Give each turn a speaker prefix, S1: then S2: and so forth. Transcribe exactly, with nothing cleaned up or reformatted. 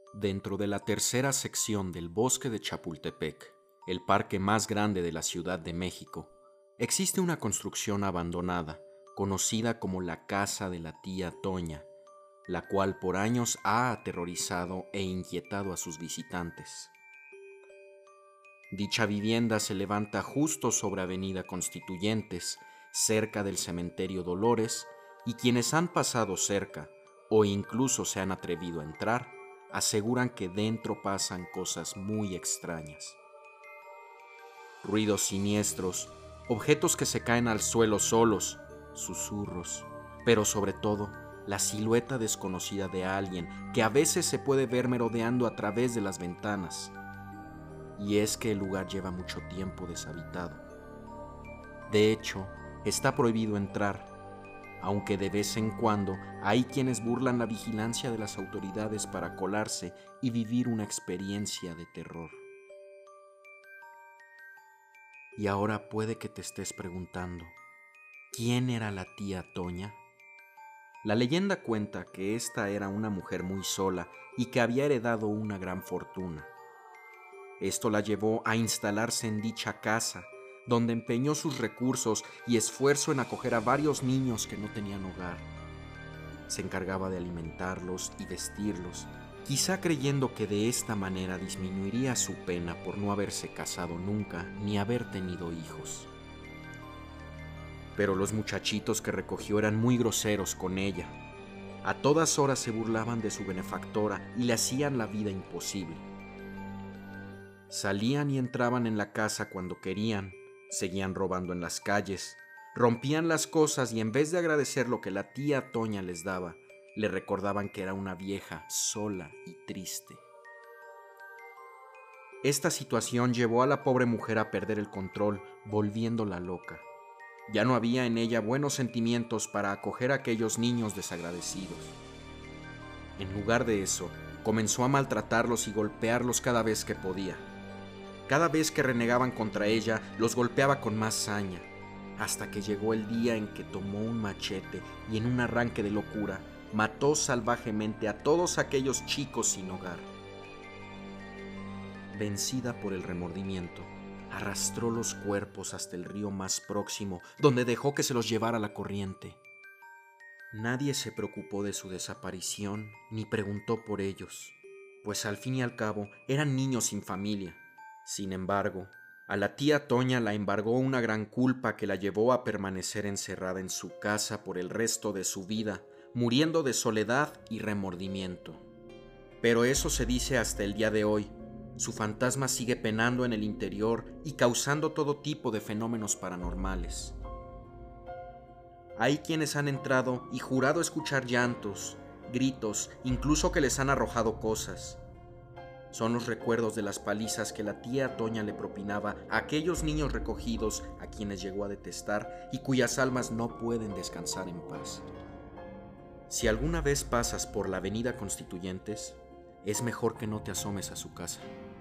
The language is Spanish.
S1: Dentro de la tercera sección del Bosque de Chapultepec, el parque más grande de la Ciudad de México, existe una construcción abandonada, conocida como la Casa de la Tía Toña, la cual por años ha aterrorizado e inquietado a sus visitantes. Dicha vivienda se levanta justo sobre Avenida Constituyentes, cerca del Cementerio Dolores, y quienes han pasado cerca, o incluso se han atrevido a entrar, aseguran que dentro pasan cosas muy extrañas. Ruidos siniestros, objetos que se caen al suelo solos, susurros, pero sobre todo, la silueta desconocida de alguien que a veces se puede ver merodeando a través de las ventanas. Y es que el lugar lleva mucho tiempo deshabitado. De hecho, está prohibido entrar, aunque de vez en cuando hay quienes burlan la vigilancia de las autoridades para colarse y vivir una experiencia de terror. Y ahora puede que te estés preguntando, ¿quién era la tía Toña? La leyenda cuenta que esta era una mujer muy sola y que había heredado una gran fortuna. Esto la llevó a instalarse en dicha casa, donde empeñó sus recursos y esfuerzo en acoger a varios niños que no tenían hogar. Se encargaba de alimentarlos y vestirlos, quizá creyendo que de esta manera disminuiría su pena por no haberse casado nunca ni haber tenido hijos. Pero los muchachitos que recogió eran muy groseros con ella. A todas horas se burlaban de su benefactora y le hacían la vida imposible. Salían y entraban en la casa cuando querían, seguían robando en las calles, rompían las cosas y en vez de agradecer lo que la tía Toña les daba, le recordaban que era una vieja sola y triste. Esta situación llevó a la pobre mujer a perder el control, volviéndola loca. Ya no había en ella buenos sentimientos para acoger a aquellos niños desagradecidos. En lugar de eso, comenzó a maltratarlos y golpearlos cada vez que podía. Cada vez que renegaban contra ella, los golpeaba con más saña, hasta que llegó el día en que tomó un machete y en un arranque de locura, mató salvajemente a todos aquellos chicos sin hogar. Vencida por el remordimiento, arrastró los cuerpos hasta el río más próximo, donde dejó que se los llevara la corriente. Nadie se preocupó de su desaparición ni preguntó por ellos, pues al fin y al cabo eran niños sin familia. Sin embargo, a la tía Toña la embargó una gran culpa que la llevó a permanecer encerrada en su casa por el resto de su vida, muriendo de soledad y remordimiento. Pero eso se dice hasta el día de hoy. Su fantasma sigue penando en el interior y causando todo tipo de fenómenos paranormales. Hay quienes han entrado y jurado escuchar llantos, gritos, incluso que les han arrojado cosas. Son los recuerdos de las palizas que la tía Toña le propinaba a aquellos niños recogidos a quienes llegó a detestar y cuyas almas no pueden descansar en paz. Si alguna vez pasas por la Avenida Constituyentes, es mejor que no te asomes a su casa.